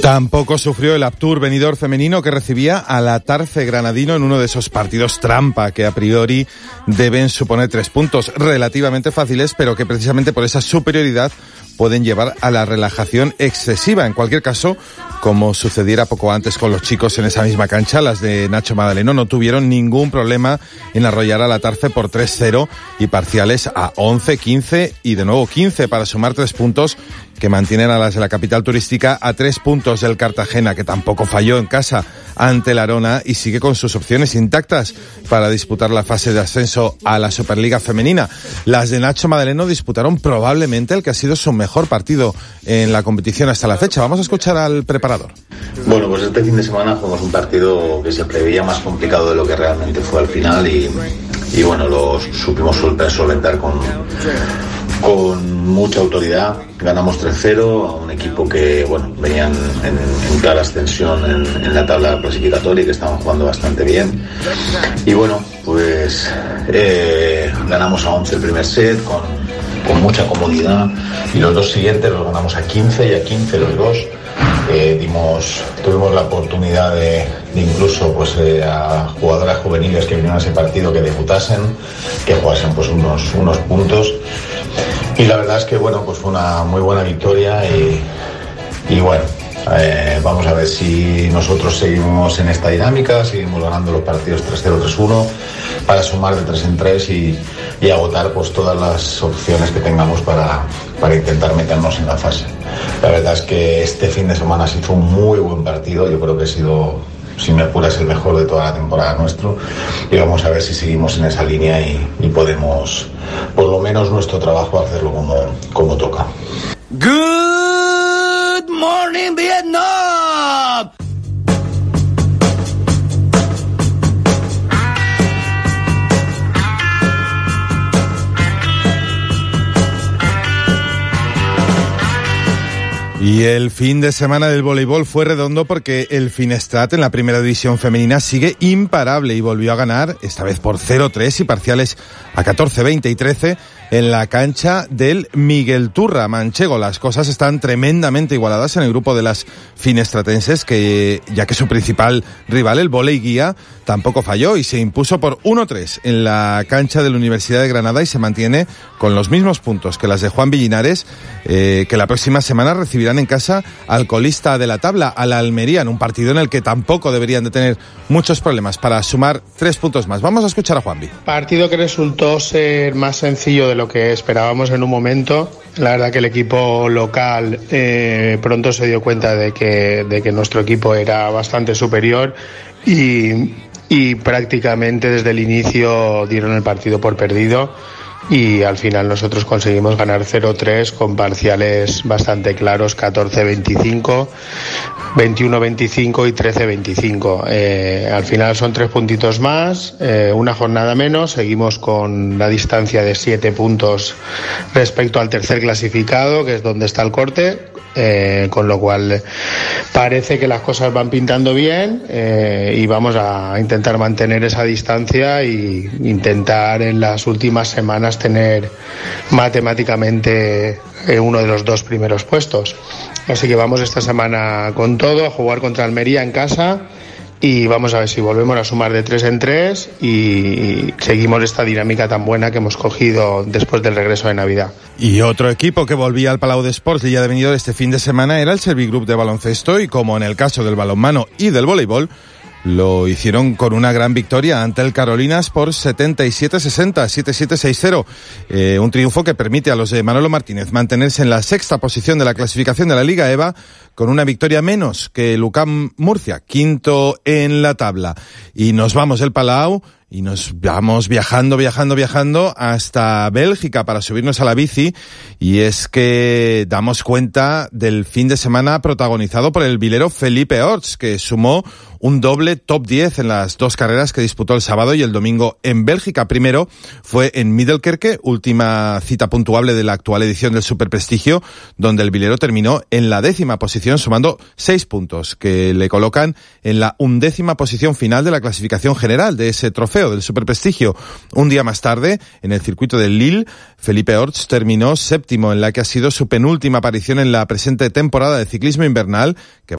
Tampoco sufrió el Aptur Benidorm femenino, que recibía al Atarce granadino en uno de esos partidos trampa que a priori deben suponer 3 puntos relativamente fáciles, pero que precisamente por esa superioridad pueden llevar a la relajación excesiva. En cualquier caso, como sucediera poco antes con los chicos en esa misma cancha, las de Nacho Madaleno no tuvieron ningún problema en arrollar al Atarce por 3-0 y parciales a 11, 15 y de nuevo 15 para sumar 3 puntos que mantienen a las de la capital turística a 3 puntos del Cartagena, que tampoco falló en casa ante el Arona y sigue con sus opciones intactas para disputar la fase de ascenso a la Superliga femenina. Las de Nacho Madaleno disputaron probablemente el que ha sido su mejor partido en la competición hasta la fecha. Vamos a escuchar al preparador. Bueno, pues este fin de semana jugamos un partido que se preveía más complicado de lo que realmente fue al final y bueno, lo supimos solventar con mucha autoridad. Ganamos 3-0 a un equipo que, bueno, venían en clara ascensión en la tabla clasificatoria y que estaban jugando bastante bien. Y bueno, pues ganamos a 11 el primer set con mucha comodidad, y los dos siguientes los ganamos a 15 y a 15 los dos. Tuvimos la oportunidad de incluso a jugadoras juveniles que vinieron a ese partido que debutasen, que jugasen pues unos puntos, y la verdad es que bueno, pues fue una muy buena victoria y bueno, vamos a ver si nosotros seguimos en esta dinámica, seguimos ganando los partidos 3-0, 3-1 para sumar de 3 en 3 y agotar pues todas las opciones que tengamos para intentar meternos en la fase. La verdad es que este fin de semana sí fue un muy buen partido. Yo creo que ha sido, si me apuras, el mejor de toda la temporada nuestro, y vamos a ver si seguimos en esa línea y podemos, por lo menos nuestro trabajo, hacerlo como toca. Good morning, Vietnam. Y el fin de semana del voleibol fue redondo porque el Finestrat en la primera división femenina sigue imparable y volvió a ganar, esta vez por 0-3 y parciales a 14, 20 y 13 en la cancha del Miguel Turra Manchego. Las cosas están tremendamente igualadas en el grupo de las finestratenses, que ya que su principal rival, el Voley Guía, tampoco falló y se impuso por 1-3 en la cancha de la Universidad de Granada y se mantiene con los mismos puntos que las de Juan Villinares, que la próxima semana recibirán en casa al colista de la tabla, a la Almería, en un partido en el que tampoco deberían de tener muchos problemas para sumar 3 puntos más. Vamos a escuchar a Juanvi. Partido que resultó ser más sencillo de lo que esperábamos en un momento. La verdad que el equipo local pronto se dio cuenta de que nuestro equipo era bastante superior y prácticamente desde el inicio dieron el partido por perdido. Y al final nosotros conseguimos ganar 0-3 con parciales bastante claros, 14-25, 21-25 y 13-25. Al final son 3 puntitos más, una jornada menos, seguimos con la distancia de 7 puntos respecto al tercer clasificado, que es donde está el corte. Con lo cual parece que las cosas van pintando bien, y vamos a intentar mantener esa distancia y intentar en las últimas semanas tener matemáticamente uno de los 2 primeros puestos. Así que vamos esta semana con todo, a jugar contra Almería en casa, y vamos a ver si volvemos a sumar de 3 en 3 y seguimos esta dinámica tan buena que hemos cogido después del regreso de Navidad. Y otro equipo que volvía al Palau de Esports Lilla de Benidorm este fin de semana era el Servigroup de baloncesto, y como en el caso del balonmano y del voleibol, lo hicieron con una gran victoria ante el Carolinas por 77-60, 7-7-6-0. Un triunfo que permite a los de Manolo Martínez mantenerse en la 6ª posición de la clasificación de la Liga EVA, con una victoria menos que el UCAM Murcia, 5º en la tabla. Y nos vamos del Palau y nos vamos viajando hasta Bélgica para subirnos a la bici, y es que damos cuenta del fin de semana protagonizado por el vilero Felipe Orts, que sumó un doble top 10 en las 2 carreras que disputó el sábado y el domingo en Bélgica. Primero fue en Middelkerke, última cita puntuable de la actual edición del Superprestigio, donde el vilero terminó en la 10ª posición sumando 6 puntos, que le colocan en la 11ª posición final de la clasificación general de ese trofeo del Superprestigio. Un día más tarde, en el circuito de Lille, Felipe Orts terminó 7º en la que ha sido su penúltima aparición en la presente temporada de ciclismo invernal, que